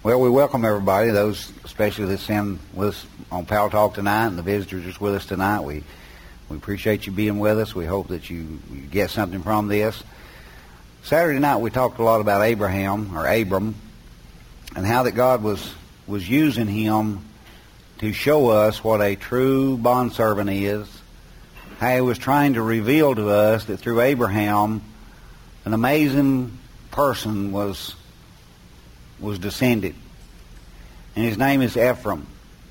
Well, we welcome everybody, those especially that's in with us on Power Talk tonight and the visitors that's with us tonight. We appreciate you being with us. We hope that you get something from this. Saturday night we talked a lot about Abraham, or Abram, and how that God was using him to show us what a true bondservant is, how he was trying to reveal to us that through Abraham an amazing person was descended. And his name is Ephraim.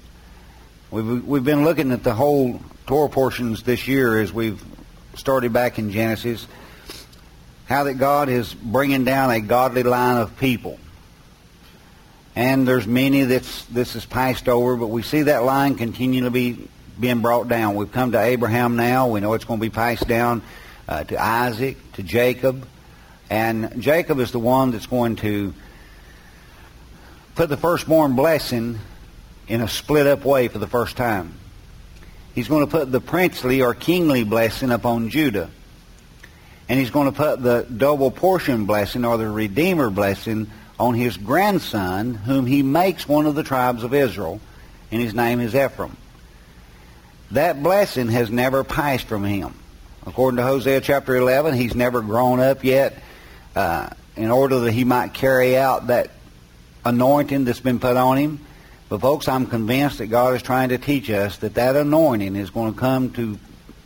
We've been looking at the whole Torah portions this year as we've started back in Genesis, how that God is bringing down a godly line of people. And there's many this is passed over, but we see that line continue to be being brought down. We've come to Abraham now. We know it's going to be passed down to Isaac, to Jacob. And Jacob is the one that's going to put the firstborn blessing in a split-up way for the first time. He's going to put the princely or kingly blessing upon Judah. And he's going to put the double portion blessing or the Redeemer blessing on his grandson, whom he makes one of the tribes of Israel, and his name is Ephraim. That blessing has never passed from him. According to Hosea chapter 11, he's never grown up yet in order that he might carry out that anointing that's been put on him. But folks, I'm convinced that God is trying to teach us that anointing is going to come to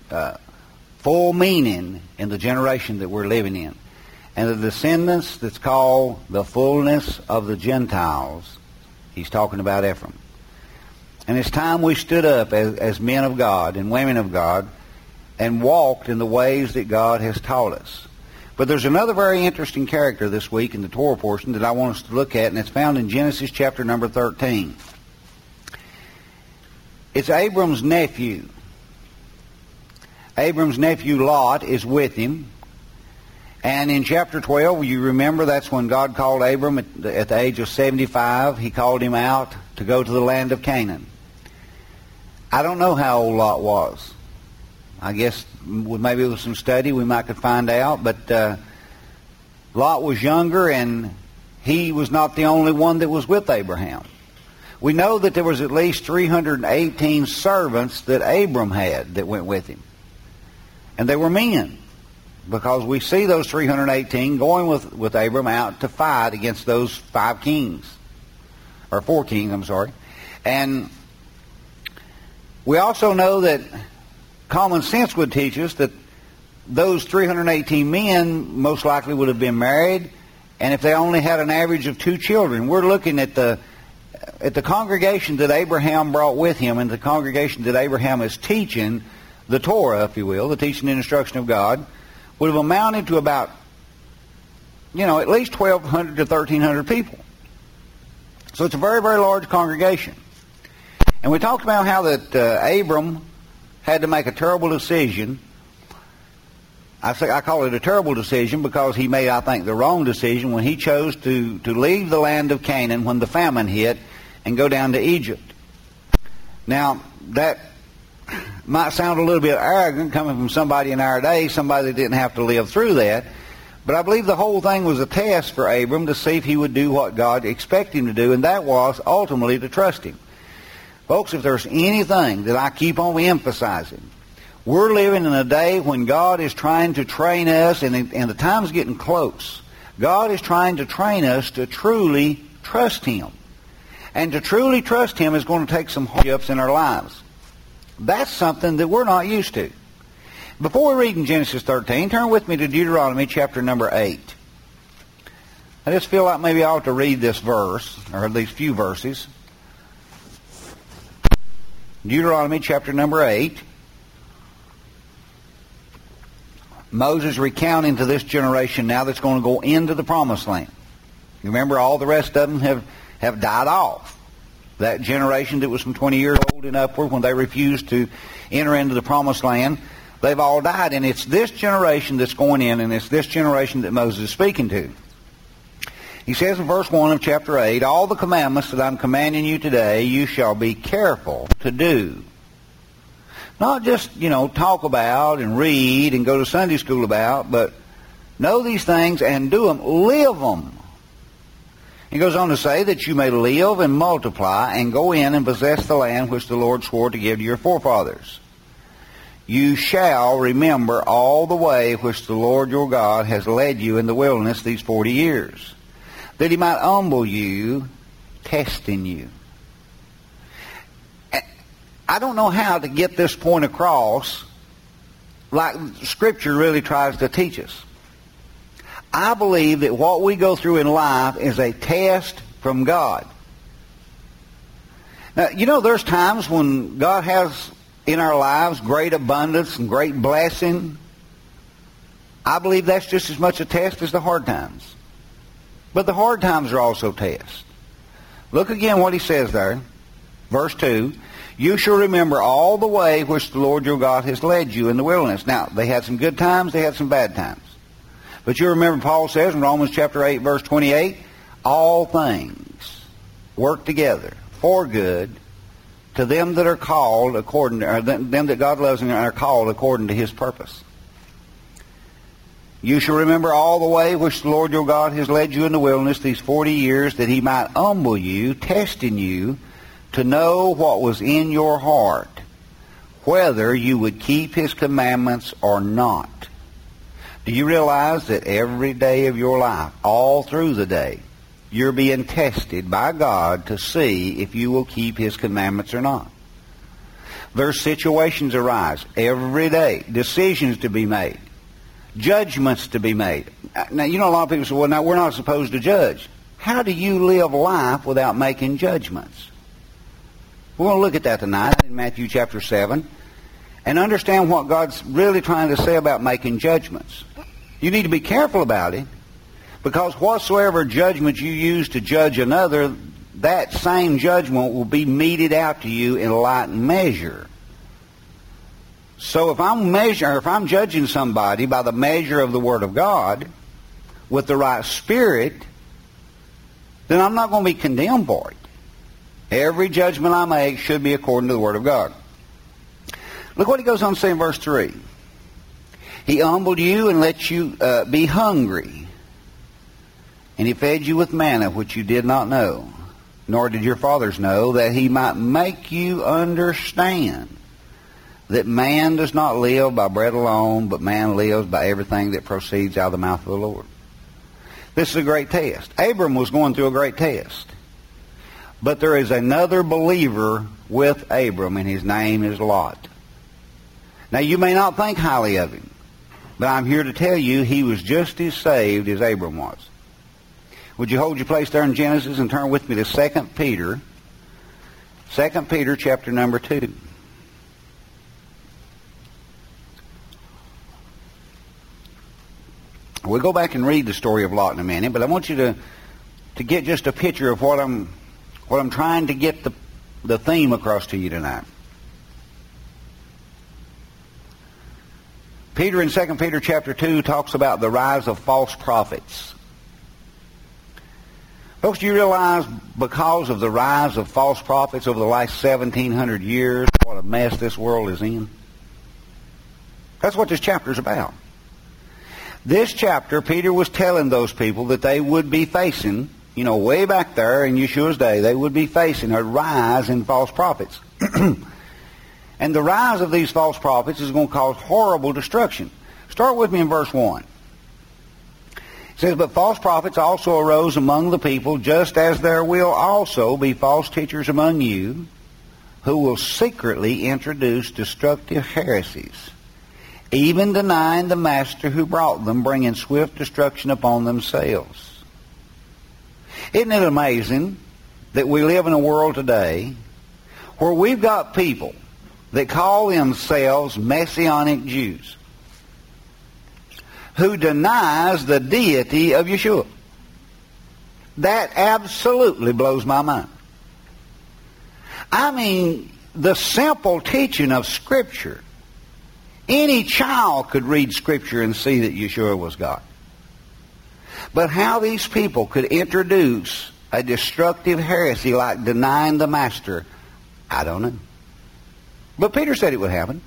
full meaning in the generation that we're living in. And the descendants that's called the fullness of the Gentiles, he's talking about Ephraim. And it's time we stood up as men of God and women of God and walked in the ways that God has taught us. But there's another very interesting character this week in the Torah portion that I want us to look at, and it's found in Genesis chapter number 13. It's Abram's nephew. Abram's nephew Lot is with him. And in chapter 12, you remember that's when God called Abram at the age of 75. He called him out to go to the land of Canaan. I don't know how old Lot was. I guess maybe with some study we might could find out. But Lot was younger, and he was not the only one that was with Abraham. We know that there was at least 318 servants that Abram had that went with him. And they were men, because we see those 318 going with Abram out to fight against those four kings. And we also know that common sense would teach us that those 318 men most likely would have been married, and if they only had an average of 2 children. We're looking at the congregation that Abraham brought with him, and the congregation that Abraham is teaching the Torah, if you will, the teaching and instruction of God, would have amounted to about, at least 1,200 to 1,300 people. So it's a very, very large congregation. And we talked about how that Abram had to make a terrible decision. I call it a terrible decision because he made, I think, the wrong decision when he chose to leave the land of Canaan when the famine hit and go down to Egypt. Now, that might sound a little bit arrogant coming from somebody in our day, somebody that didn't have to live through that. But I believe the whole thing was a test for Abram to see if he would do what God expected him to do, and that was ultimately to trust him. Folks, if there's anything that I keep on emphasizing, we're living in a day when God is trying to train us, and the time's getting close. God is trying to train us to truly trust Him. And to truly trust Him is going to take some hardships in our lives. That's something that we're not used to. Before we read in Genesis 13, turn with me to Deuteronomy chapter number 8. I just feel like maybe I ought to read this verse, or at least few verses. Deuteronomy chapter number 8. Moses recounting to this generation now that's going to go into the promised land. You remember all the rest of them have died off. That generation that was from 20 years old and upward when they refused to enter into the promised land, they've all died. And it's this generation that's going in, and it's this generation that Moses is speaking to. He says in verse 1 of chapter 8, all the commandments that I'm commanding you today, you shall be careful to do. Not just, talk about and read and go to Sunday school about, but know these things and do them. Live them. He goes on to say that you may live and multiply and go in and possess the land which the Lord swore to give to your forefathers. You shall remember all the way which the Lord your God has led you in the wilderness these 40 years, that he might humble you, testing you. I don't know how to get this point across like Scripture really tries to teach us. I believe that what we go through in life is a test from God. Now, you know, there's times when God has in our lives great abundance and great blessing. I believe that's just as much a test as the hard times. But the hard times are also tests. Look again what he says there. Verse 2, you shall remember all the way which the Lord your God has led you in the wilderness. Now, they had some good times, they had some bad times. But you remember Paul says in Romans chapter 8, verse 28, all things work together for good to them that are called according to, or them that God loves and are called according to his purpose. You shall remember all the way which the Lord your God has led you in the wilderness these 40 years, that he might humble you, testing you, to know what was in your heart, whether you would keep his commandments or not. Do you realize that every day of your life, all through the day, you're being tested by God to see if you will keep his commandments or not? There's situations arise every day, decisions to be made, judgments to be made. Now, you know, a lot of people say, well, now, we're not supposed to judge. How do you live life without making judgments? We're going to look at that tonight in Matthew chapter 7 and understand what God's really trying to say about making judgments. You need to be careful about it, because whatsoever judgment you use to judge another, that same judgment will be meted out to you in like measure. So if I'm judging somebody by the measure of the Word of God with the right spirit, then I'm not going to be condemned for it. Every judgment I make should be according to the Word of God. Look what he goes on to say in verse 3. He humbled you and let you be hungry. And he fed you with manna, which you did not know, nor did your fathers know, that he might make you understand that man does not live by bread alone, but man lives by everything that proceeds out of the mouth of the Lord. This is a great test. Abram was going through a great test. But there is another believer with Abram, and his name is Lot. Now, you may not think highly of him, but I'm here to tell you he was just as saved as Abram was. Would you hold your place there in Genesis and turn with me to 2 Peter? 2 Peter chapter number 2. We'll go back and read the story of Lot in a minute, but I want you to get just a picture of what I'm trying to get the theme across to you tonight. Peter in 2 Peter chapter 2 talks about the rise of false prophets. Folks, do you realize because of the rise of false prophets over the last 1,700 years, what a mess this world is in? That's what this chapter is about. This chapter, Peter was telling those people that they would be facing, you know, way back there in Yeshua's day, they would be facing a rise in false prophets. And the rise of these false prophets is going to cause horrible destruction. Start with me in verse 1. It says, but false prophets also arose among the people, just as there will also be false teachers among you, who will secretly introduce destructive heresies, even denying the master who brought them, bringing swift destruction upon themselves. Isn't it amazing that we live in a world today where we've got people that call themselves Messianic Jews who denies the deity of Yeshua? That absolutely blows my mind. I mean, the simple teaching of Scripture. Any child could read Scripture and see that Yeshua was God. But how these people could introduce a destructive heresy like denying the Master, I don't know. But Peter said it would happen.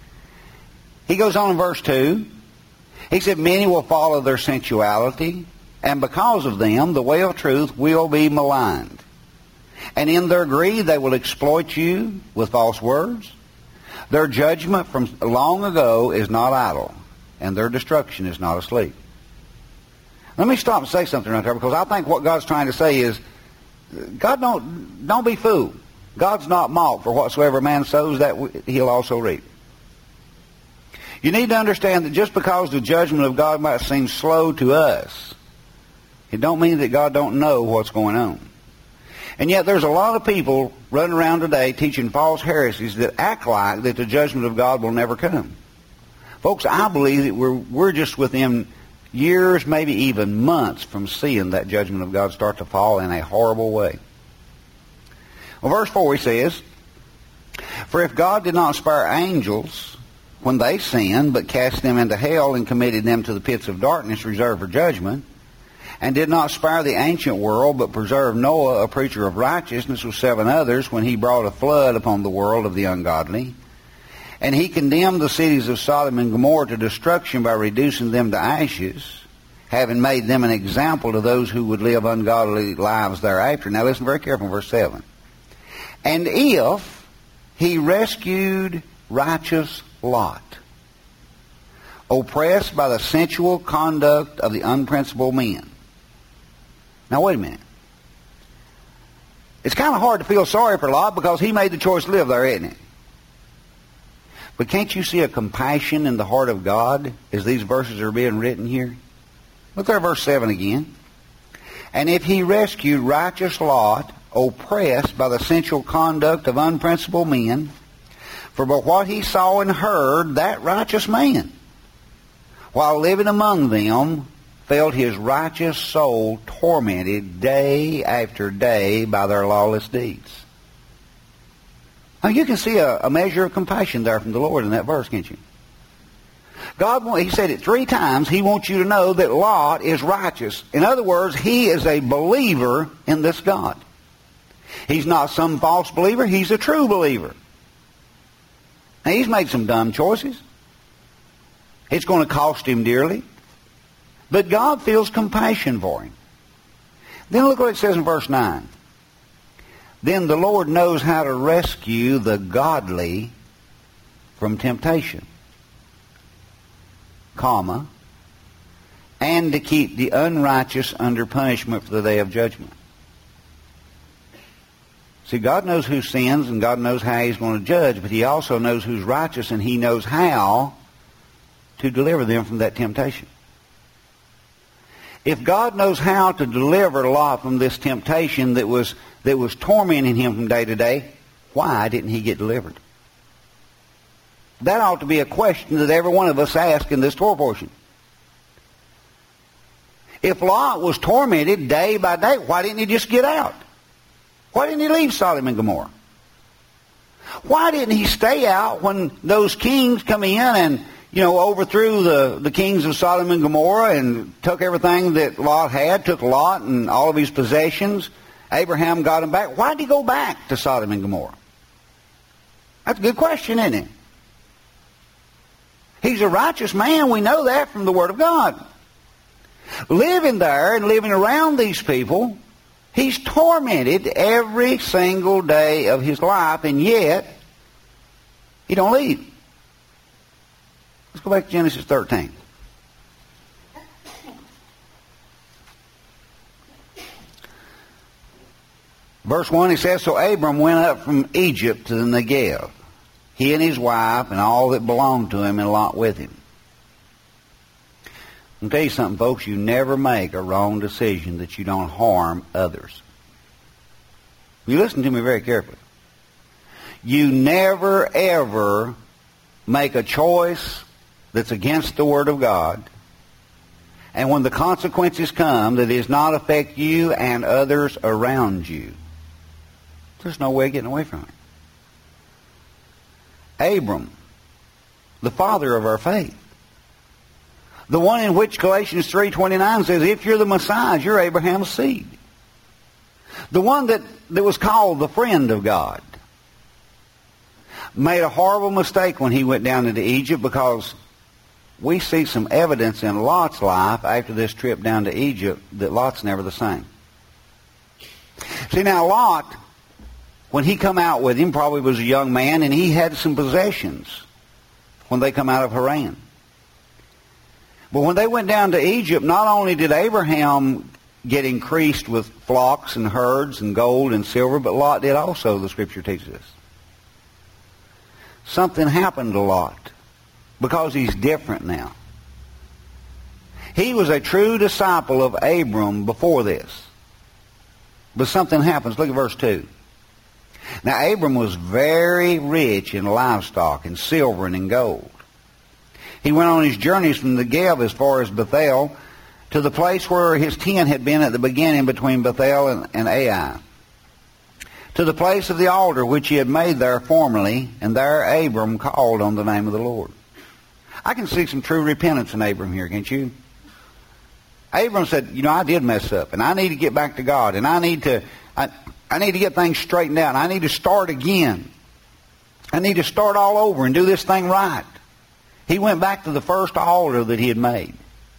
He goes on in verse 2. He said, many will follow their sensuality, And because of them, the way of truth will be maligned. And in their greed, they will exploit you with false words. Their judgment from long ago is not idle, and their destruction is not asleep. Let me stop and say something right there, because I think what God's trying to say is, God don't be fooled. God's not mocked, for whatsoever man sows, that he'll also reap. You need to understand that just because the judgment of God might seem slow to us, it don't mean that God don't know what's going on. And yet there's a lot of people running around today teaching false heresies that act like that the judgment of God will never come. Folks, I believe that we're just within years, maybe even months, from seeing that judgment of God start to fall in a horrible way. Well, verse 4, he says, "For if God did not spare angels when they sinned, but cast them into hell and committed them to the pits of darkness reserved for judgment, and did not spare the ancient world, but preserved Noah, a preacher of righteousness, with 7 others, when he brought a flood upon the world of the ungodly. And he condemned the cities of Sodom and Gomorrah to destruction by reducing them to ashes, having made them an example to those who would live ungodly lives thereafter." Now listen very carefully, verse 7. "And if he rescued righteous Lot, oppressed by the sensual conduct of the unprincipled men." Now wait a minute. It's kind of hard to feel sorry for Lot because he made the choice to live there, isn't it? But can't you see a compassion in the heart of God as these verses are being written here? Look there, verse 7 again. "And if he rescued righteous Lot, oppressed by the sensual conduct of unprincipled men, for by what he saw and heard, that righteous man, while living among them, felt his righteous soul tormented day after day by their lawless deeds." Now you can see a measure of compassion there from the Lord in that verse, can't you? God, he said it 3 times, he wants you to know that Lot is righteous. In other words, he is a believer in this God. He's not some false believer, he's a true believer. Now he's made some dumb choices. It's going to cost him dearly. But God feels compassion for him. Then look what it says in verse 9. "Then the Lord knows how to rescue the godly from temptation, comma, and to keep the unrighteous under punishment for the day of judgment." See, God knows who sins and God knows how he's going to judge, but he also knows who's righteous and he knows how to deliver them from that temptation. If God knows how to deliver Lot from this temptation that was tormenting him from day to day, why didn't he get delivered? That ought to be a question that every one of us ask in this Torah portion. If Lot was tormented day by day, why didn't he just get out? Why didn't he leave Sodom and Gomorrah? Why didn't he stay out when those kings come in and overthrew the kings of Sodom and Gomorrah and took everything that Lot had, took Lot and all of his possessions? Abraham got him back. Why did he go back to Sodom and Gomorrah? That's a good question, isn't it? He's a righteous man. We know that from the Word of God. Living there and living around these people, he's tormented every single day of his life, and yet he don't leave. Let's go back to Genesis 13. Verse 1, it says, "So Abram went up from Egypt to the Negev, he and his wife and all that belonged to him, and Lot with him." I'll tell you something, folks. You never make a wrong decision that you don't harm others. You listen to me very carefully. You never, ever make a choice that's against the Word of God, and when the consequences come, that does not affect you and others around you. There's no way of getting away from it. Abram, the father of our faith, the one in which Galatians 3:29 says, "If you're the Messiah, you're Abraham's seed." The one that was called the friend of God, made a horrible mistake when he went down into Egypt, because we see some evidence in Lot's life after this trip down to Egypt that Lot's never the same. See, now Lot, when he come out with him, probably was a young man, and he had some possessions when they come out of Haran. But when they went down to Egypt, not only did Abraham get increased with flocks and herds and gold and silver, but Lot did also, the Scripture teaches us. Something happened to Lot because he's different now. He was a true disciple of Abram before this. But something happens. Look at verse 2. Now Abram was very rich in livestock and silver and in gold. He went on his journeys from the Negev as far as Bethel to the place where his tent had been at the beginning between Bethel and Ai, to the place of the altar which he had made there formerly, and there Abram called on the name of the Lord. I can see some true repentance in Abram here, can't you? Abram said, I did mess up, and I need to get back to God, and I need to get things straightened out, and I need to start again. I need to start all over and do this thing right. He went back to the first altar that he had made.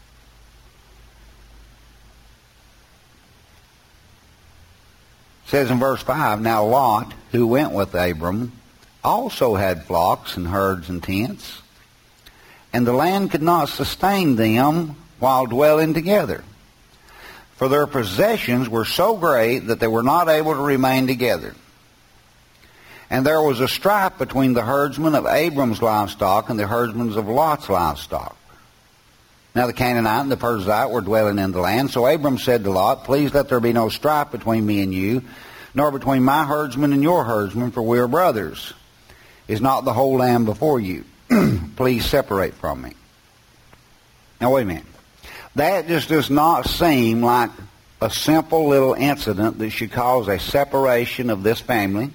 It says in verse 5, Now Lot, who went with Abram, also had flocks and herds and tents, and the land could not sustain them while dwelling together. For their possessions were so great that they were not able to remain together. And there was a strife between the herdsmen of Abram's livestock and the herdsmen of Lot's livestock. Now the Canaanite and the Perizzite were dwelling in the land. So Abram said to Lot, Please let there be no strife between me and you, nor between my herdsmen and your herdsmen, for we are brothers. Is not the whole land before you? Please separate from me. Now wait a minute. That just does not seem like a simple little incident that should cause a separation of this family.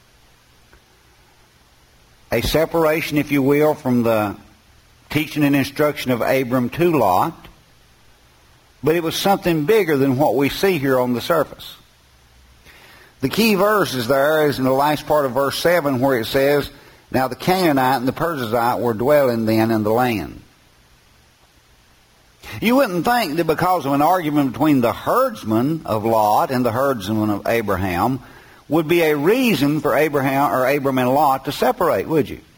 A separation, if you will, from the teaching and instruction of Abram to Lot. But it was something bigger than what we see here on the surface. The key verse is in the last part of verse 7 where it says, Now the Canaanite and the Perizzite were dwelling then in the land. You wouldn't think that because of an argument between the herdsman of Lot and the herdsman of Abraham would be a reason for Abram and Lot to separate, would you?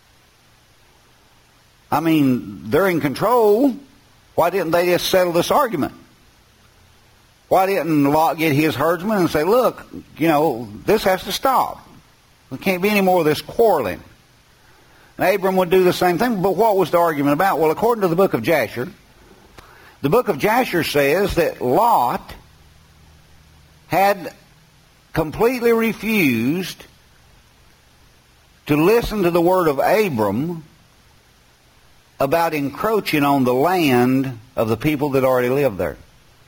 I mean, they're in control. Why didn't they just settle this argument? Why didn't Lot get his herdsman and say, Look, this has to stop. There can't be any more of this quarreling. And Abram would do the same thing, but what was the argument about? Well, according to the book of Jasher, the book of Jasher says that Lot had completely refused to listen to the word of Abram about encroaching on the land of the people that already lived there.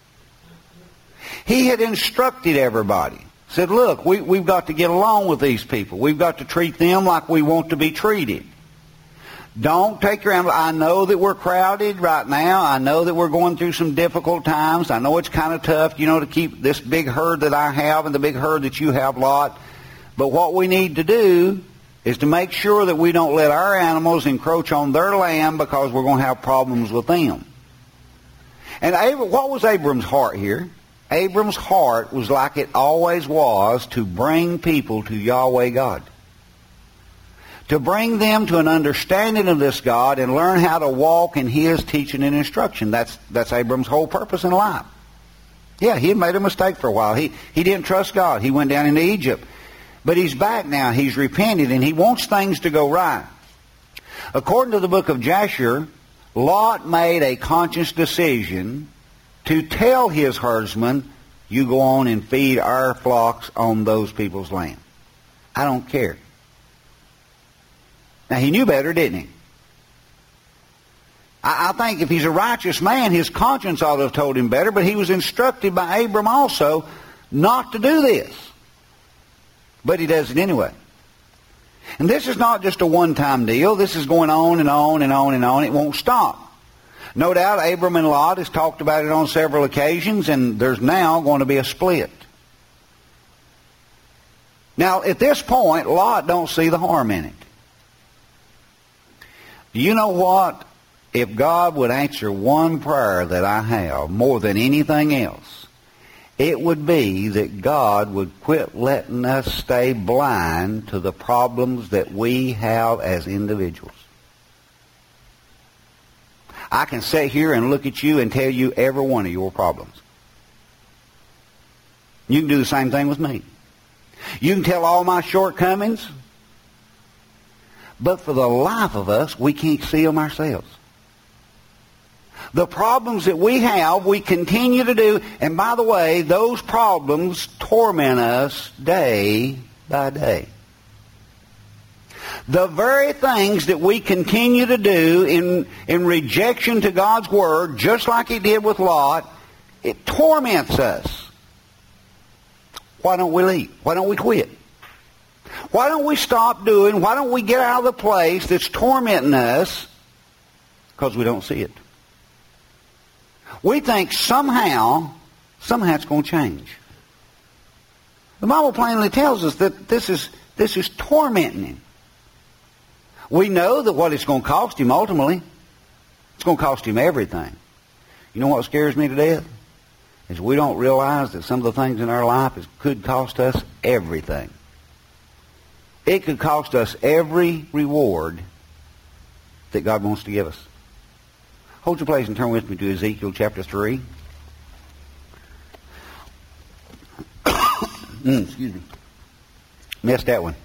He had instructed everybody. Said, look, we've got to get along with these people. We've got to treat them like we want to be treated. Don't take your... I know that we're crowded right now. I know that we're going through some difficult times. I know it's kind of tough, to keep this big herd that I have and the big herd that you have, Lot. But what we need to do is to make sure that we don't let our animals encroach on their land because we're going to have problems with them. And what was Abram's heart here? Abram's heart was like it always was, to bring people to Yahweh God. To bring them to an understanding of this God and learn how to walk in His teaching and instruction. That's Abram's whole purpose in life. Yeah, he had made a mistake for a while. He didn't trust God. He went down into Egypt. But he's back now. He's repented and he wants things to go right. According to the book of Jasher, Lot made a conscious decision to tell his herdsmen, you go on and feed our flocks on those people's land. I don't care. Now, he knew better, didn't he? I think if he's a righteous man, his conscience ought to have told him better, but he was instructed by Abram also not to do this. But he does it anyway. And this is not just a one-time deal. This is going on and on and on and on. It won't stop. No doubt Abram and Lot has talked about it on several occasions, and there's now going to be a split. Now, at this point, Lot don't see the harm in it. Do you know what if God would answer one prayer that I have more than anything else, it would be that God would quit letting us stay blind to the problems that we have as individuals. I can sit here and look at you and tell you every one of your problems. You can do the same thing with me. You can tell all my shortcomings, but for the life of us, we can't see them ourselves. The problems that we have, we continue to do, and by the way, those problems torment us day by day. The very things that we continue to do in rejection to God's Word, just like it did with Lot, it torments us. Why don't we leave? Why don't we quit? Why don't we stop doing? Why don't we get out of the place that's tormenting us? Because we don't see it. We think somehow it's going to change. The Bible plainly tells us that this is tormenting him. We know that what it's going to cost him ultimately, it's going to cost him everything. You know what scares me to death? Is we don't realize that some of the things in our life could cost us everything. It could cost us every reward that God wants to give us. Hold your place and turn with me to Ezekiel chapter 3. Excuse me. Missed that one.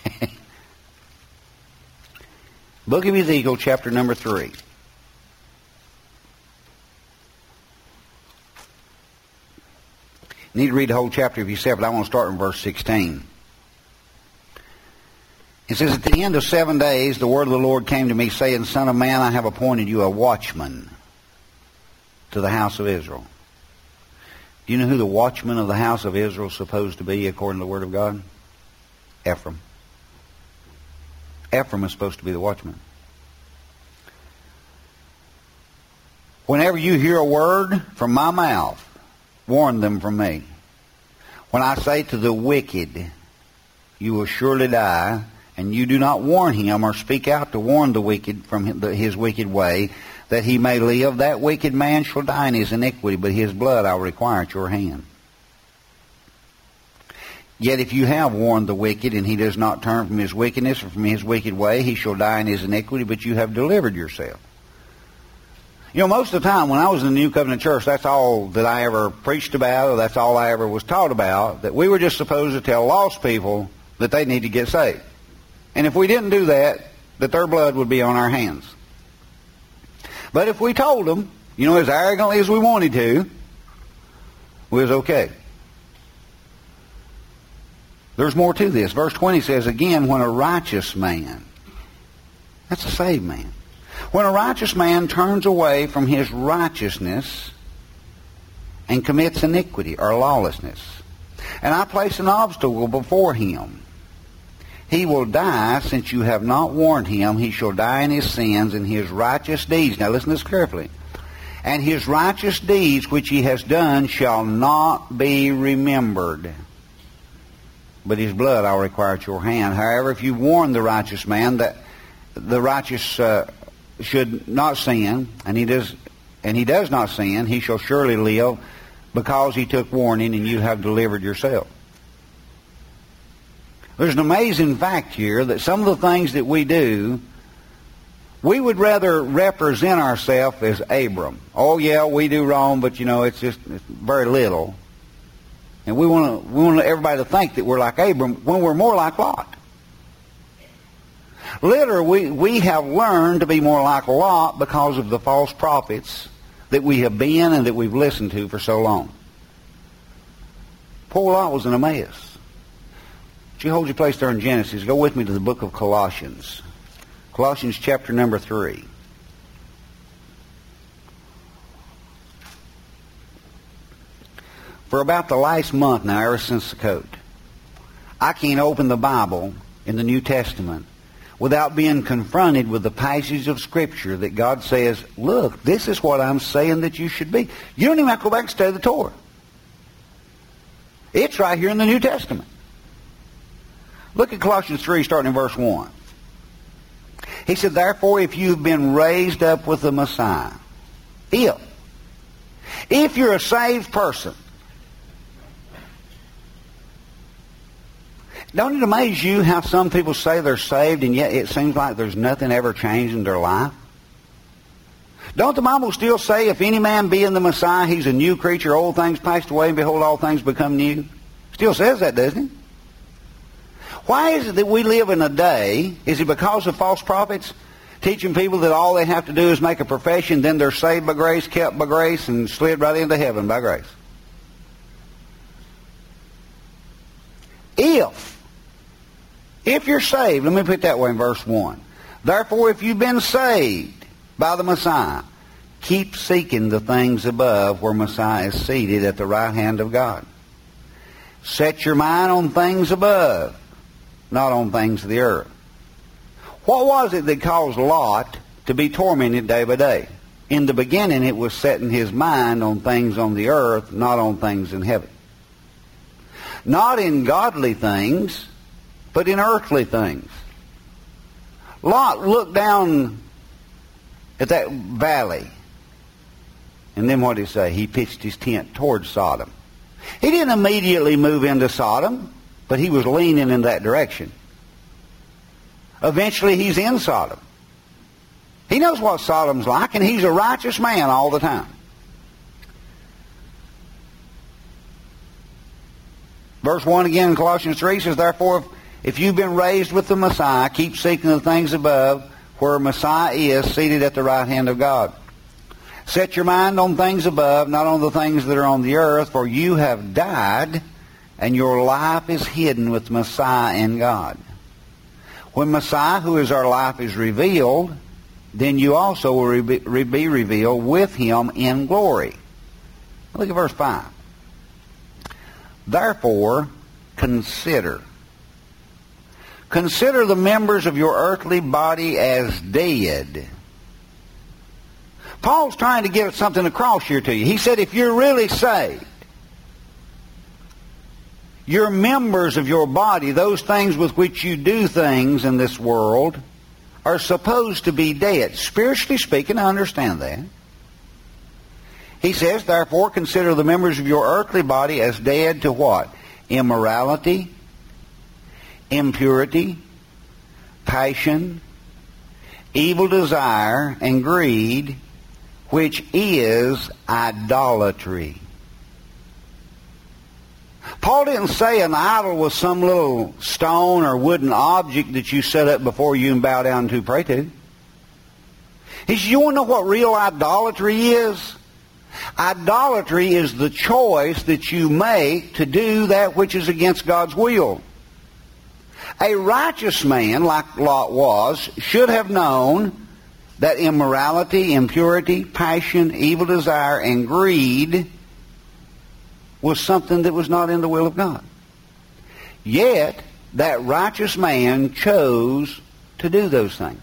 Book of Ezekiel chapter number 3. You need to read the whole chapter of yourself, but I want to start in verse 16. It says, at the end of 7 days, the word of the Lord came to me, saying, Son of man, I have appointed you a watchman to the house of Israel. Do you know who the watchman of the house of Israel is supposed to be according to the Word of God? Ephraim. Ephraim is supposed to be the watchman. Whenever you hear a word from my mouth, warn them from me. When I say to the wicked, you will surely die, and you do not warn him or speak out to warn the wicked from his wicked way, that he may live, that wicked man shall die in his iniquity, but his blood I will require at your hand. Yet if you have warned the wicked, and he does not turn from his wickedness or from his wicked way, he shall die in his iniquity, but you have delivered yourself. You know, most of the time when I was in the New Covenant Church, that's all that I ever preached about, or that's all I ever was taught about, that we were just supposed to tell lost people that they need to get saved. And if we didn't do that, that their blood would be on our hands. But if we told them, you know, as arrogantly as we wanted to, we was okay. There's more to this. Verse 20 says, again, when a righteous man, that's a saved man, when a righteous man turns away from his righteousness and commits iniquity or lawlessness, and I place an obstacle before him, he will die, since you have not warned him. He shall die in his sins and his righteous deeds. Now listen to this carefully. And his righteous deeds which he has done shall not be remembered, but his blood I will require at your hand. However, if you warn the righteous man that the righteous should not sin, and he does not sin, he shall surely live, because he took warning, and you have delivered yourself. There's an amazing fact here that some of the things that we do, we would rather represent ourselves as Abram. Oh yeah, we do wrong, but you know, it's very little. And we want everybody to think that we're like Abram when we're more like Lot. Literally, we have learned to be more like Lot because of the false prophets that we have been and that we've listened to for so long. Poor Lot was in Emmaus. Would you hold your place there in Genesis? Go with me to the book of Colossians. Colossians chapter number 3. For about the last month now, ever since Sukkot, I can't open the Bible in the New Testament without being confronted with the passage of Scripture that God says, look, this is what I'm saying that you should be. You don't even have to go back and study the Torah. It's right here in the New Testament. Look at Colossians 3, starting in verse 1. He said, therefore, if you've been raised up with the Messiah, if you're a saved person, don't it amaze you how some people say they're saved and yet it seems like there's nothing ever changed in their life? Don't the Bible still say, if any man be in the Messiah, he's a new creature, old things passed away, and behold, all things become new? Still says that, doesn't it? Why is it that we live in a day, is it because of false prophets teaching people that all they have to do is make a profession, then they're saved by grace, kept by grace, and slid right into heaven by grace? If you're saved, let me put it that way in verse 1. Therefore, if you've been saved by the Messiah, keep seeking the things above where Messiah is seated at the right hand of God. Set your mind on things above, not on things of the earth. What was it that caused Lot to be tormented day by day? In the beginning, it was setting his mind on things on the earth, not on things in heaven. Not in godly things, but in earthly things. Lot looked down at that valley, and then what did he say? He pitched his tent towards Sodom. He didn't immediately move into Sodom, but he was leaning in that direction. Eventually he's in Sodom. He knows what Sodom's like, and he's a righteous man all the time. Verse 1 again in Colossians 3 says, therefore, if you've been raised with the Messiah, keep seeking the things above, where Messiah is, seated at the right hand of God. Set your mind on things above, not on the things that are on the earth, for you have died, and your life is hidden with Messiah in God. When Messiah, who is our life, is revealed, then you also will be revealed with him in glory. Look at verse 5. Therefore, consider the members of your earthly body as dead. Paul's trying to get something across here to you. He said, if you're really saved, your members of your body, those things with which you do things in this world, are supposed to be dead. Spiritually speaking, I understand that. He says, therefore, consider the members of your earthly body as dead to what? Immorality, impurity, passion, evil desire, and greed, which is idolatry. Paul didn't say an idol was some little stone or wooden object that you set up before you and bow down to pray to. He said, you want to know what real idolatry is? Idolatry is the choice that you make to do that which is against God's will. A righteous man, like Lot was, should have known that immorality, impurity, passion, evil desire, and greed was something that was not in the will of God. Yet, that righteous man chose to do those things.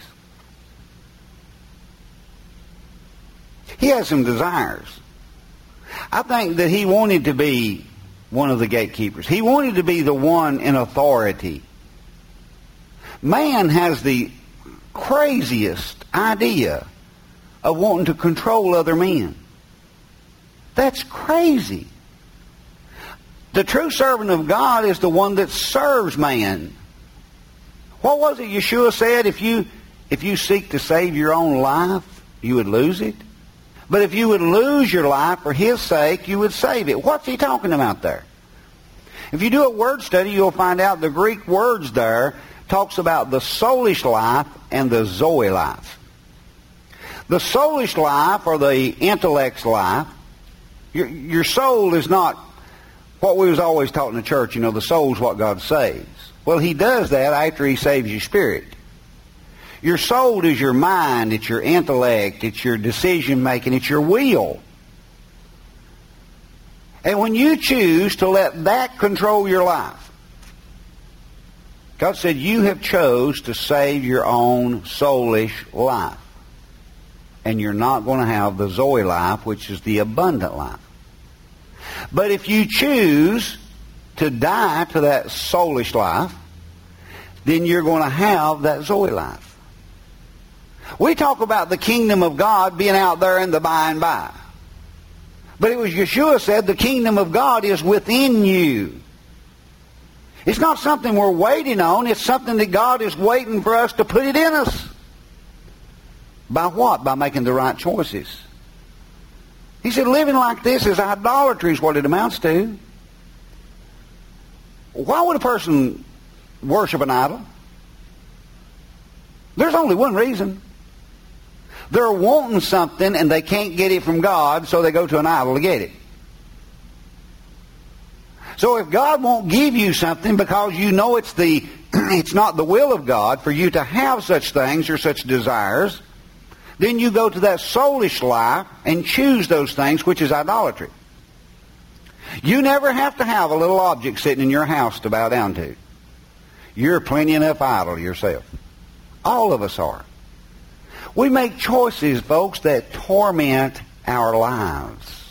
He had some desires. I think that he wanted to be one of the gatekeepers. He wanted to be the one in authority. Man has the craziest idea of wanting to control other men. That's crazy. The true servant of God is the one that serves man. What was it Yeshua said? If you seek to save your own life, you would lose it. But if you would lose your life for his sake, you would save it. What's he talking about there? If you do a word study, you'll find out the Greek words there talks about the soulish life and the Zoe life. The soulish life, or the intellect's life, your soul is not what we was always taught in the church, the soul's what God saves. Well, he does that after he saves your spirit. Your soul is your mind, it's your intellect, it's your decision-making, it's your will. And when you choose to let that control your life, God said you have chose to save your own soulish life. And you're not going to have the Zoe life, which is the abundant life. But if you choose to die to that soulish life, then you're going to have that Zoe life. We talk about the kingdom of God being out there in the by and by. But it was Yeshua said the kingdom of God is within you. It's not something we're waiting on. It's something that God is waiting for us to put it in us. By what? By making the right choices. He said living like this is idolatry is what it amounts to. Why would a person worship an idol? There's only one reason. They're wanting something and they can't get it from God, so they go to an idol to get it. So if God won't give you something because you know it's not the will of God for you to have such things or such desires, then you go to that soulish life and choose those things, which is idolatry. You never have to have a little object sitting in your house to bow down to. You're plenty enough idol yourself. All of us are. We make choices, folks, that torment our lives.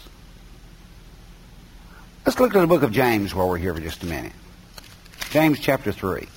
Let's look at the book of James while we're here for just a minute. James chapter 3.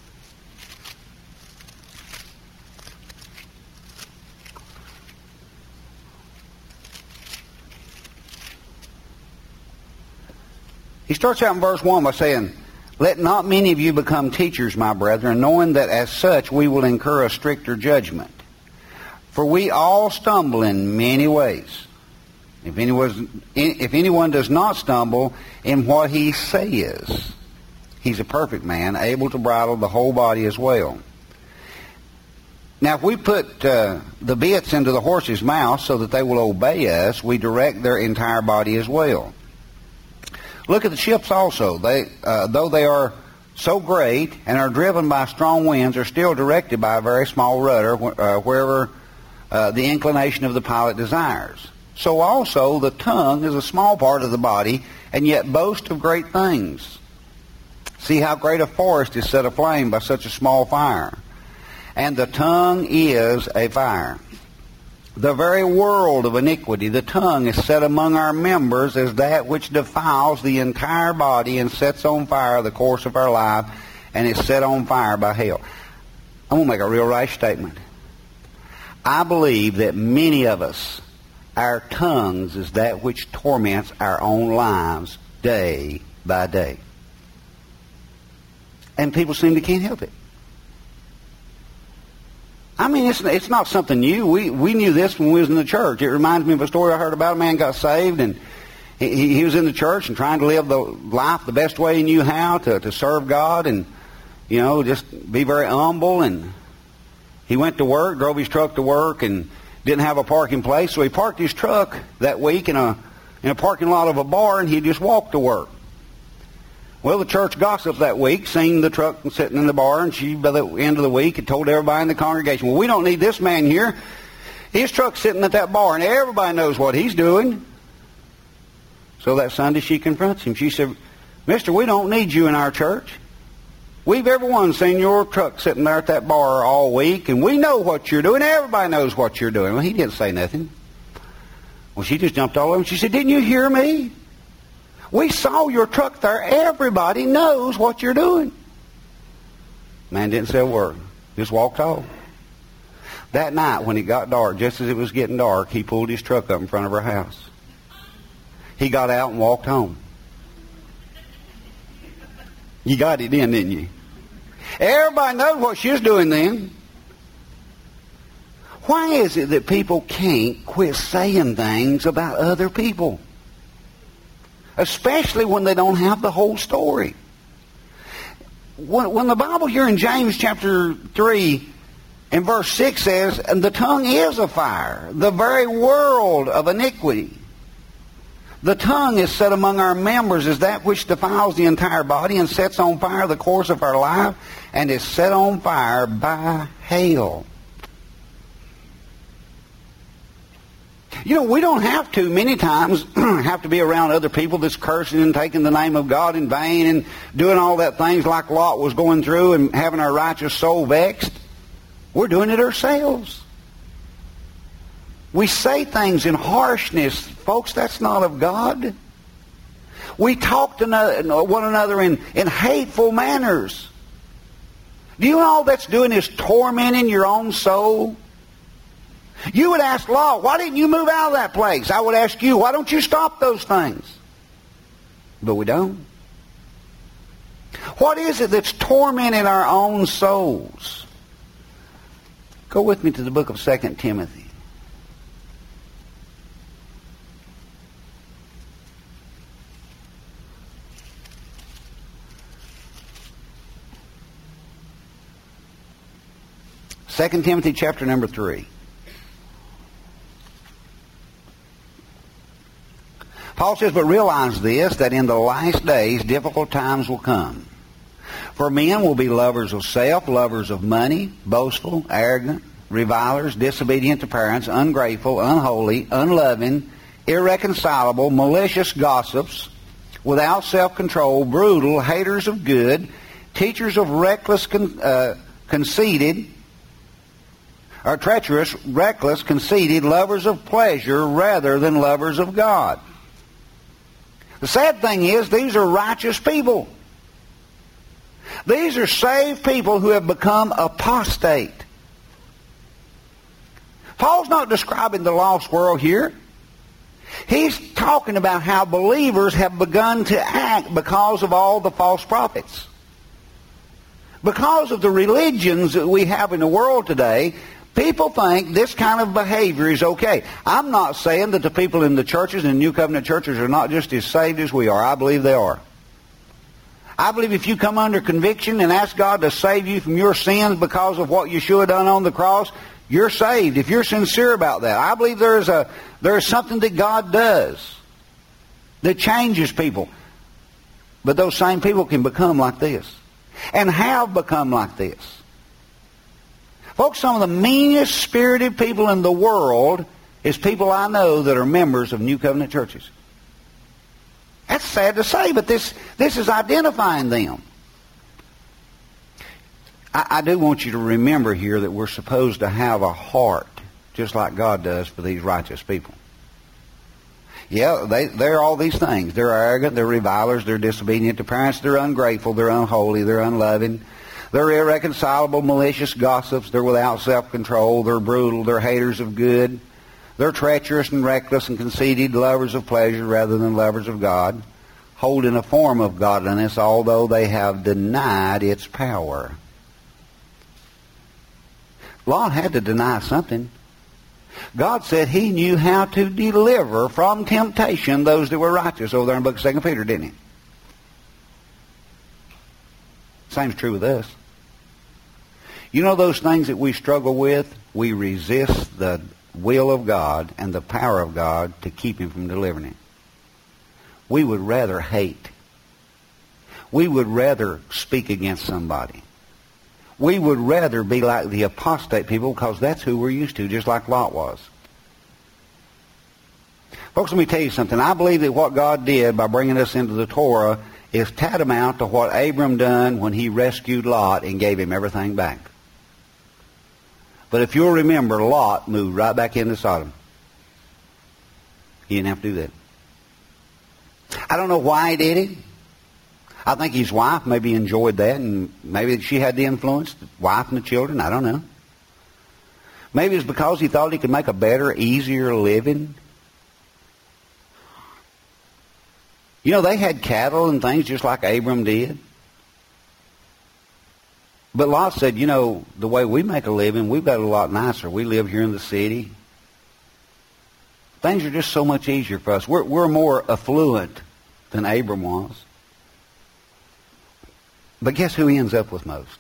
He starts out in verse 1 by saying, "Let not many of you become teachers, my brethren, knowing that as such we will incur a stricter judgment. For we all stumble in many ways. If anyone does not stumble in what he says, he's a perfect man, able to bridle the whole body as well." Now, if we put the bits into the horse's mouth so that they will obey us, we direct their entire body as well. Look at the ships also. Though they are so great and are driven by strong winds, are still directed by a very small rudder wherever the inclination of the pilot desires. So also the tongue is a small part of the body, and yet boasts of great things. See how great a forest is set aflame by such a small fire. And the tongue is a fire. The very world of iniquity, the tongue, is set among our members as that which defiles the entire body and sets on fire the course of our life, and is set on fire by hell. I'm going to make a real rash statement. I believe that many of us, our tongues is that which torments our own lives day by day. And people seem to can't help it. I mean, it's not something new. We knew this when we was in the church. It reminds me of a story I heard about a man got saved, and he was in the church and trying to live the life the best way he knew how to serve God, and, you know, just be very humble. And he went to work, drove his truck to work, and didn't have a parking place, so he parked his truck that week in a parking lot of a bar, and he just walked to work. Well, the church gossip that week, seen the truck sitting in the bar, and she, by the end of the week, had told everybody in the congregation, "Well, we don't need this man here. His truck's sitting at that bar, and everybody knows what he's doing." So that Sunday she confronts him. She said, "Mister, we don't need you in our church. We've everyone seen your truck sitting there at that bar all week, and we know what you're doing. Everybody knows what you're doing." Well, he didn't say nothing. Well, she just jumped all over him. She said, "Didn't you hear me? We saw your truck there. Everybody knows what you're doing." Man didn't say a word. Just walked off. That night when it got dark, just as it was getting dark, he pulled his truck up in front of her house. He got out and walked home. You got it in, didn't you? Everybody knows what she was doing then. Why is it that people can't quit saying things about other people? Especially when they don't have the whole story. When the Bible here in James chapter 3 and verse 6 says, "And the tongue is a fire, the very world of iniquity." The tongue is set among our members as that which defiles the entire body and sets on fire the course of our life, and is set on fire by hell. You know, we don't have to, many times, have to be around other people that's cursing and taking the name of God in vain and doing all that things like Lot was going through and having our righteous soul vexed. We're doing it ourselves. We say things in harshness. Folks, that's not of God. We talk to one another in hateful manners. Do you know all that's doing is tormenting your own soul? You would ask Lot, why didn't you move out of that place? I would ask you, why don't you stop those things? But we don't. What is it that's tormenting our own souls? Go with me to the book of 2 Timothy. Second Timothy chapter number 3. Paul says, but realize this, that in the last days difficult times will come. For men will be lovers of self, lovers of money, boastful, arrogant, revilers, disobedient to parents, ungrateful, unholy, unloving, irreconcilable, malicious gossips, without self-control, brutal, haters of good, teachers of reckless, conceited, or treacherous, reckless, conceited, lovers of pleasure rather than lovers of God. The sad thing is, these are righteous people. These are saved people who have become apostate. Paul's not describing the lost world here. He's talking about how believers have begun to act because of all the false prophets. Because of the religions that we have in the world today, people think this kind of behavior is okay. I'm not saying that the people in the churches and New Covenant churches are not just as saved as we are. I believe they are. I believe if you come under conviction and ask God to save you from your sins because of what you should have done on the cross, you're saved. If you're sincere about that. I believe there is something that God does that changes people. But those same people can become like this. And have become like this. Folks, some of the meanest spirited people in the world is people I know that are members of New Covenant churches. That's sad to say, but this is identifying them. I do want you to remember here that we're supposed to have a heart, just like God does for these righteous people. Yeah, they're all these things. They're arrogant, they're revilers, they're disobedient to parents, they're ungrateful, they're unholy, they're unloving. They're irreconcilable, malicious gossips. They're without self-control. They're brutal. They're haters of good. They're treacherous and reckless and conceited, lovers of pleasure rather than lovers of God, holding a form of godliness, although they have denied its power. Lot had to deny something. God said he knew how to deliver from temptation those that were righteous over there in the book of 2 Peter, didn't he? Same's true with us. You know those things that we struggle with? We resist the will of God and the power of God to keep him from delivering it. We would rather hate. We would rather speak against somebody. We would rather be like the apostate people because that's who we're used to, just like Lot was. Folks, let me tell you something. I believe that what God did by bringing us into the Torah is tantamount to what Abram done when he rescued Lot and gave him everything back. But if you'll remember, Lot moved right back into Sodom. He didn't have to do that. I don't know why he did it. I think his wife maybe enjoyed that, and maybe she had the influence, the wife and the children, I don't know. Maybe it's because he thought he could make a better, easier living. You know, they had cattle and things just like Abram did. But Lot said, you know, the way we make a living, we've got it a lot nicer. We live here in the city. Things are just so much easier for us. We're more affluent than Abram was. But guess who he ends up with most?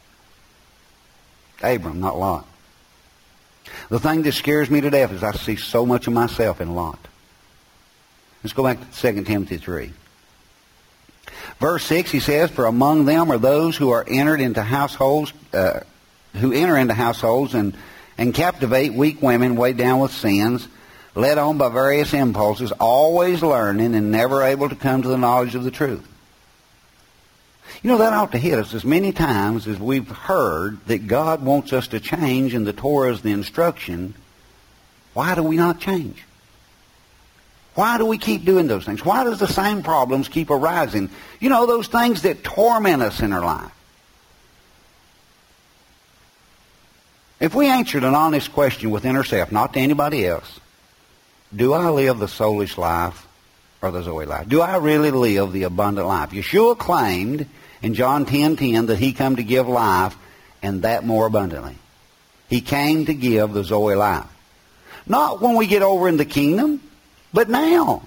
Abram, not Lot. The thing that scares me to death is I see so much of myself in Lot. Let's go back to 2 Timothy 3. Verse 6, he says, for among them are those who are entered into households, who enter into households and captivate weak women weighed down with sins, led on by various impulses, always learning and never able to come to the knowledge of the truth. You know, that ought to hit us as many times as we've heard that God wants us to change and the Torah is the instruction. Why do we not change? Why do we keep doing those things? Why does the same problems keep arising? You know, those things that torment us in our life. If we answered an honest question within ourselves, not to anybody else, do I live the soulish life or the Zoe life? Do I really live the abundant life? Yeshua claimed in John 10:10 that he come to give life, and that more abundantly. He came to give the Zoe life. Not when we get over in the kingdom, but now.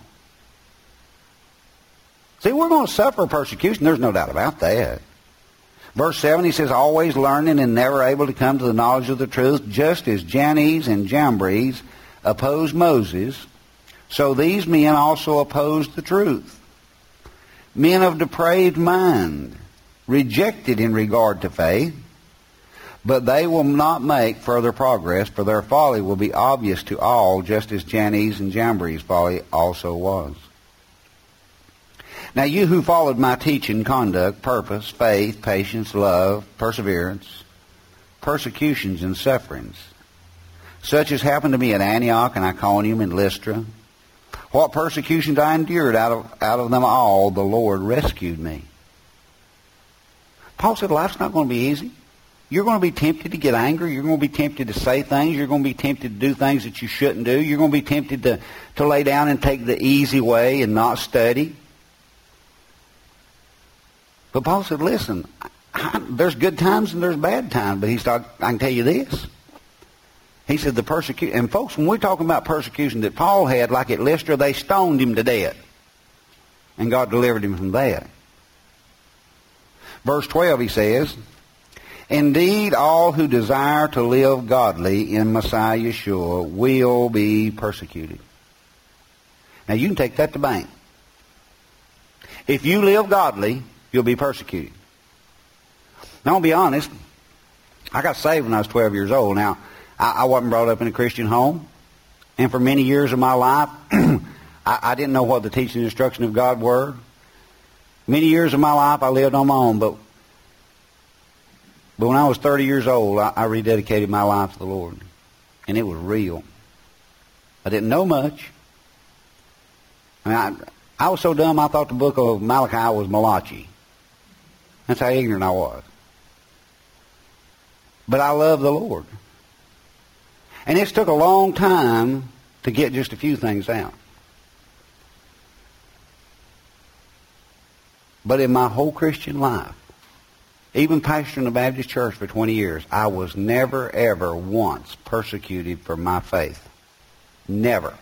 See, we're going to suffer persecution. There's no doubt about that. Verse 7, he says, always learning and never able to come to the knowledge of the truth, just as Jannes and Jambres opposed Moses, so these men also opposed the truth. Men of depraved mind, rejected in regard to faith, but they will not make further progress, for their folly will be obvious to all, just as Jannes and Jambres' folly also was. Now you who followed my teaching, conduct, purpose, faith, patience, love, perseverance, persecutions, and sufferings, such as happened to me at Antioch and Iconium and Lystra, what persecutions I endured out of them all, the Lord rescued me. Paul said life's not going to be easy. You're going to be tempted to get angry. You're going to be tempted to say things. You're going to be tempted to do things that you shouldn't do. You're going to be tempted to lay down and take the easy way and not study. But Paul said, listen, there's good times and there's bad times. But he said, I can tell you this. He said the persecution, and folks, when we're talking about persecution that Paul had, like at Lystra, they stoned him to death. And God delivered him from that. Verse 12, he says, indeed, all who desire to live godly in Messiah Yeshua will be persecuted. Now, you can take that to bank. If you live godly, you'll be persecuted. Now, I'll be honest. I got saved when I was 12 years old. Now, I wasn't brought up in a Christian home. And for many years of my life, I didn't know what the teaching and instruction of God were. Many years of my life, I lived on my own. But when I was 30 years old, I rededicated my life to the Lord. And it was real. I didn't know much. I mean, I was so dumb, I thought the book of Malachi was Malachi. That's how ignorant I was. But I love the Lord. And it's took a long time to get just a few things out. But in my whole Christian life, even pastoring a Baptist church for 20 years, I was never, ever once persecuted for my faith. Never.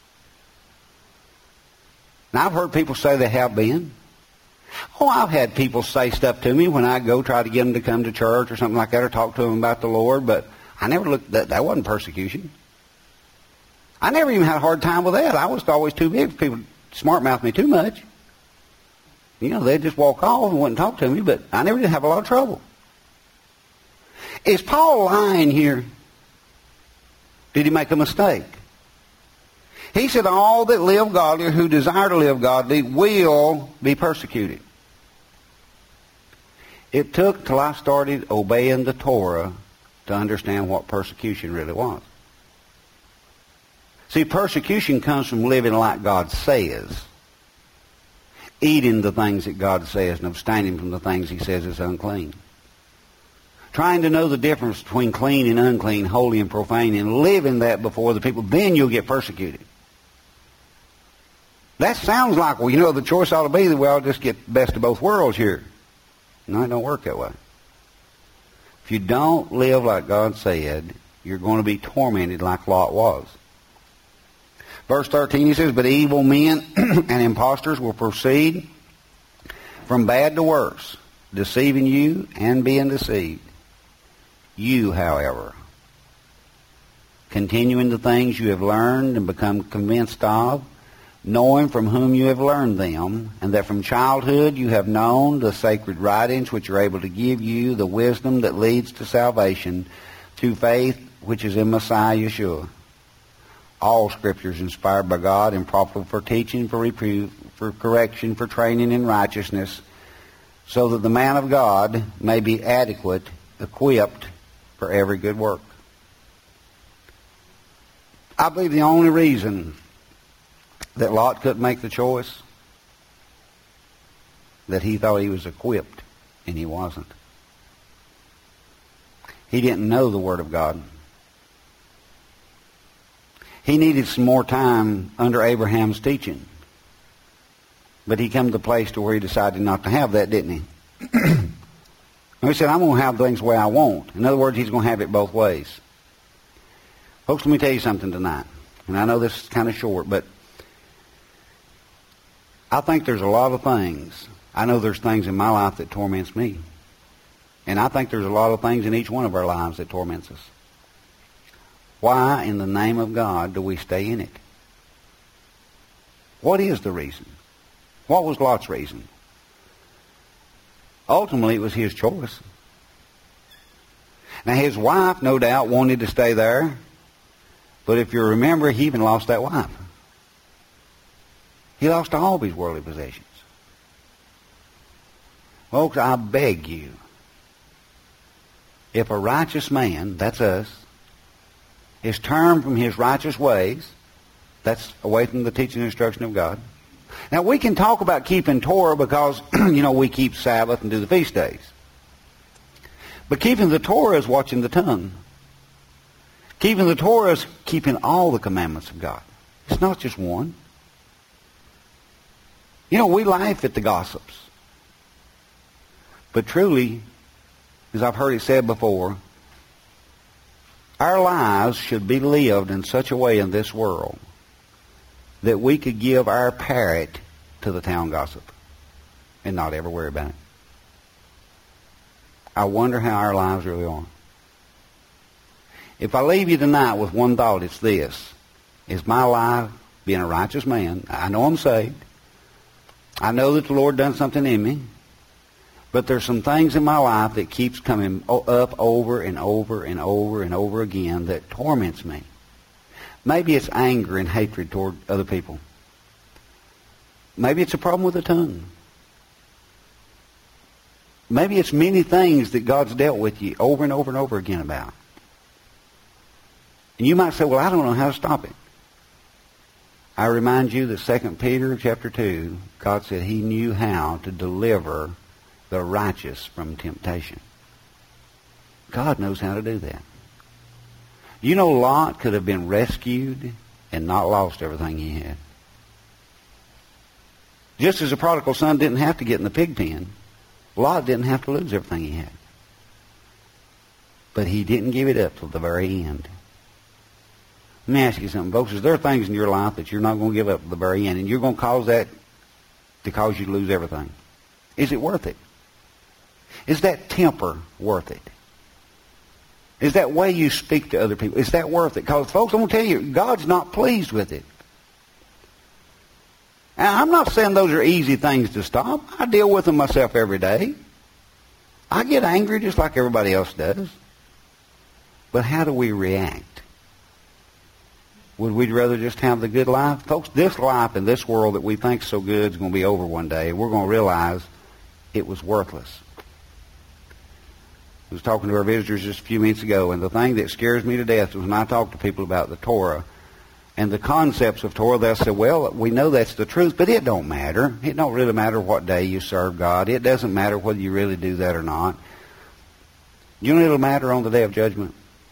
Now, I've heard people say they have been. Oh, I've had people say stuff to me when I go try to get them to come to church or something like that, or talk to them about the Lord, but I never looked at that wasn't persecution. I never even had a hard time with that. I was always too big for people to smart-mouth me too much. You know, they'd just walk off and wouldn't talk to me, but I never did have a lot of trouble. Is Paul lying here? Did he make a mistake? He said, all that live godly or who desire to live godly will be persecuted. It took till I started obeying the Torah to understand what persecution really was. See, persecution comes from living like God says, eating the things that God says and abstaining from the things he says is unclean. Trying to know the difference between clean and unclean, holy and profane, and living that before the people, then you'll get persecuted. That sounds like, well, you know, the choice ought to be that we'll just get best of both worlds here. No, it don't work that way. If you don't live like God said, you're going to be tormented like Lot was. Verse 13, he says, but evil men and impostors will proceed from bad to worse, deceiving you and being deceived. You, however, continue in the things you have learned and become convinced of, knowing from whom you have learned them, and that from childhood you have known the sacred writings which are able to give you the wisdom that leads to salvation through faith which is in Messiah Yeshua. All Scripture is inspired by God and profitable for teaching, for reproof, for correction, for training in righteousness, so that the man of God may be adequate, equipped for every good work. I believe the only reason that Lot couldn't make the choice, that he thought he was equipped, and he wasn't. He didn't know the Word of God. He needed some more time under Abraham's teaching. But he come to the place to where he decided not to have that, didn't he? And he said, I'm going to have things the way I want. In other words, he's going to have it both ways. Folks, let me tell you something tonight. And I know this is kind of short, but I think there's a lot of things. I know there's things in my life that torments me. And I think there's a lot of things in each one of our lives that torments us. Why, in the name of God, do we stay in it? What is the reason? What was Lot's reason? Ultimately, it was his choice. Now, his wife, no doubt, wanted to stay there. But if you remember, he even lost that wife. He lost all of his worldly possessions. Folks, I beg you, if a righteous man, that's us, is turned from his righteous ways, that's away from the teaching and instruction of God. Now, we can talk about keeping Torah because, we keep Sabbath and do the feast days. But keeping the Torah is watching the tongue. Keeping the Torah is keeping all the commandments of God. It's not just one. We laugh at the gossips. But truly, as I've heard it said before, our lives should be lived in such a way in this world that we could give our parrot to the town gossip and not ever worry about it. I wonder how our lives really are. If I leave you tonight with one thought, it's this. Is my life being a righteous man? I know I'm saved. I know that the Lord done something in me. But there's some things in my life that keeps coming up over and over and over and over again that torments me. Maybe it's anger and hatred toward other people. Maybe it's a problem with the tongue. Maybe it's many things that God's dealt with you over and over and over again about. And you might say, well, I don't know how to stop it. I remind you that 2 Peter chapter 2, God said he knew how to deliver the righteous from temptation. God knows how to do that. Lot could have been rescued and not lost everything he had. Just as the prodigal son didn't have to get in the pig pen, Lot didn't have to lose everything he had. But he didn't give it up till the very end. Let me ask you something, folks. Is there things in your life that you're not going to give up till the very end, and you're going to cause that to cause you to lose everything? Is it worth it? Is that temper worth it? Is that way you speak to other people, is that worth it? Because, folks, I'm going to tell you, God's not pleased with it. And I'm not saying those are easy things to stop. I deal with them myself every day. I get angry just like everybody else does. But how do we react? Would we rather just have the good life? Folks, this life in this world that we think is so good is going to be over one day. We're going to realize it was worthless. I was talking to our visitors just a few minutes ago, and the thing that scares me to death is when I talk to people about the Torah and the concepts of Torah, they'll say, well, we know that's the truth, but it don't matter. It don't really matter what day you serve God. It doesn't matter whether you really do that or not. It'll matter on the day of judgment.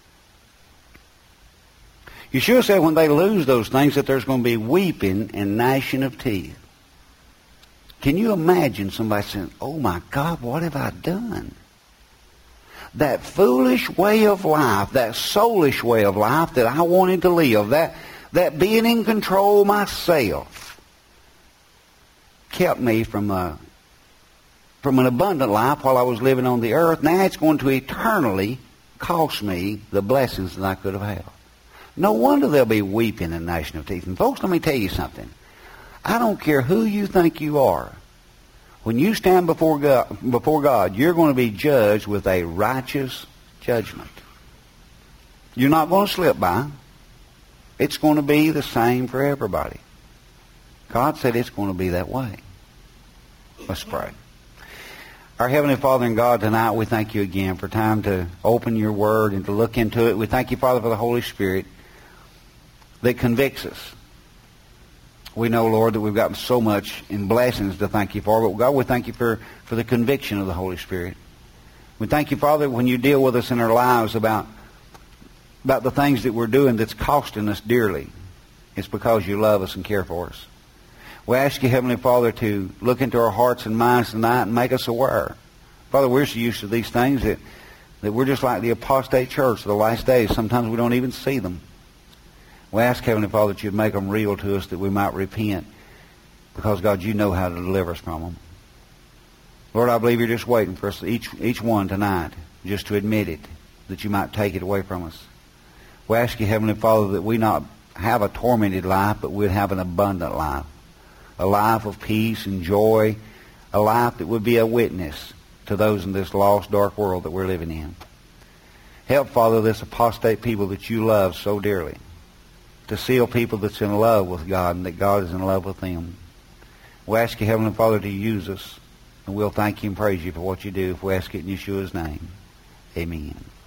Yeshua said when they lose those things that there's going to be weeping and gnashing of teeth. Can you imagine somebody saying, oh my God, what have I done? That foolish way of life, that soulish way of life that I wanted to live, that being in control myself, kept me from an abundant life while I was living on the earth. Now it's going to eternally cost me the blessings that I could have had. No wonder there'll be weeping and gnashing of teeth. And folks, let me tell you something. I don't care who you think you are. When you stand before God, you're going to be judged with a righteous judgment. You're not going to slip by. It's going to be the same for everybody. God said it's going to be that way. Let's pray. Our Heavenly Father and God, tonight we thank you again for time to open your Word and to look into it. We thank you, Father, for the Holy Spirit that convicts us. We know, Lord, that we've got so much in blessings to thank you for, but God, we thank you for the conviction of the Holy Spirit. We We thank you, Father, when you deal with us in our lives about the things that we're doing that's costing us dearly. It's because you love us and care for us. We ask you, Heavenly Father, to look into our hearts and minds tonight and make us aware. Father, we're so used to these things that we're just like the apostate church of the last days. Sometimes we don't even see them. We ask, Heavenly Father, that you'd make them real to us, that we might repent, because, God, you know how to deliver us from them. Lord, I believe you're just waiting for us, each one tonight, just to admit it, that you might take it away from us. We ask you, Heavenly Father, that we not have a tormented life, but we'd have an abundant life. A life of peace and joy. A life that would be a witness to those in this lost, dark world that we're living in. Help, Father, this apostate people that you love so dearly, to seal people that's in love with God and that God is in love with them. We ask you, Heavenly Father, to use us, and we'll thank you and praise you for what you do if we ask it in Yeshua's name. Amen.